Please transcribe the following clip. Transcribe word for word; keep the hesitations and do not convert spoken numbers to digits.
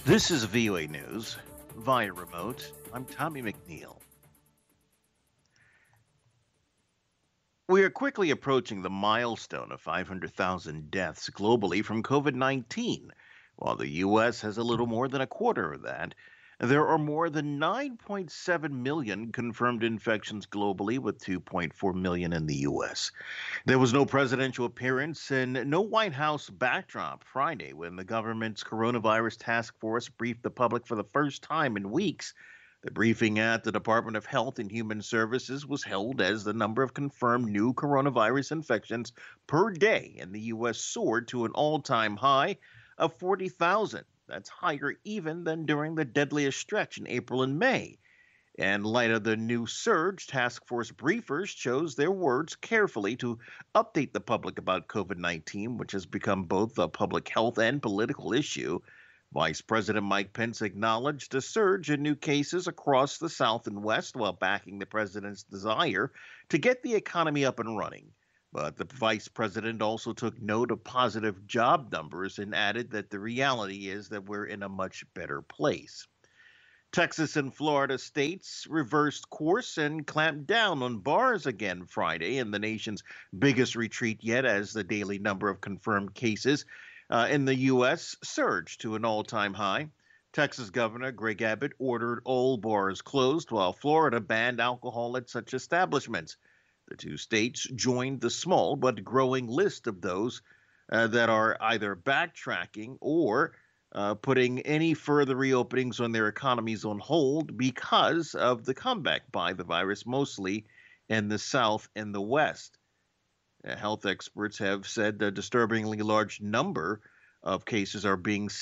This is V O A News via remote. I'm Tommy McNeil. We are quickly approaching the milestone of five hundred thousand deaths globally from COVID nineteen. While the U S has a little more than a quarter of that, there are more than nine point seven million confirmed infections globally, with two point four million in the U S. There was no presidential appearance and no White House backdrop Friday when the government's coronavirus task force briefed the public for the first time in weeks. The briefing at the Department of Health and Human Services was held as the number of confirmed new coronavirus infections per day in the U S soared to an all time high of forty thousand. That's higher even than during the deadliest stretch in April and May. In light of the new surge, task force briefers chose their words carefully to update the public about COVID nineteen, which has become both a public health and political issue. Vice President Mike Pence acknowledged a surge in new cases across the South and West while backing the president's desire to get the economy up and running. But the vice president also took note of positive job numbers and added that the reality is that we're in a much better place. Texas and Florida states reversed course and clamped down on bars again Friday in the nation's biggest retreat yet, as the daily number of confirmed cases uh, in the U S surged to an all time high. Texas Governor Greg Abbott ordered all bars closed, while Florida banned alcohol at such establishments. The two states joined the small but growing list of those uh, that are either backtracking or uh, putting any further reopenings on their economies on hold because of the comeback by the virus, mostly in the South and the West. Uh, health experts have said a disturbingly large number of cases are being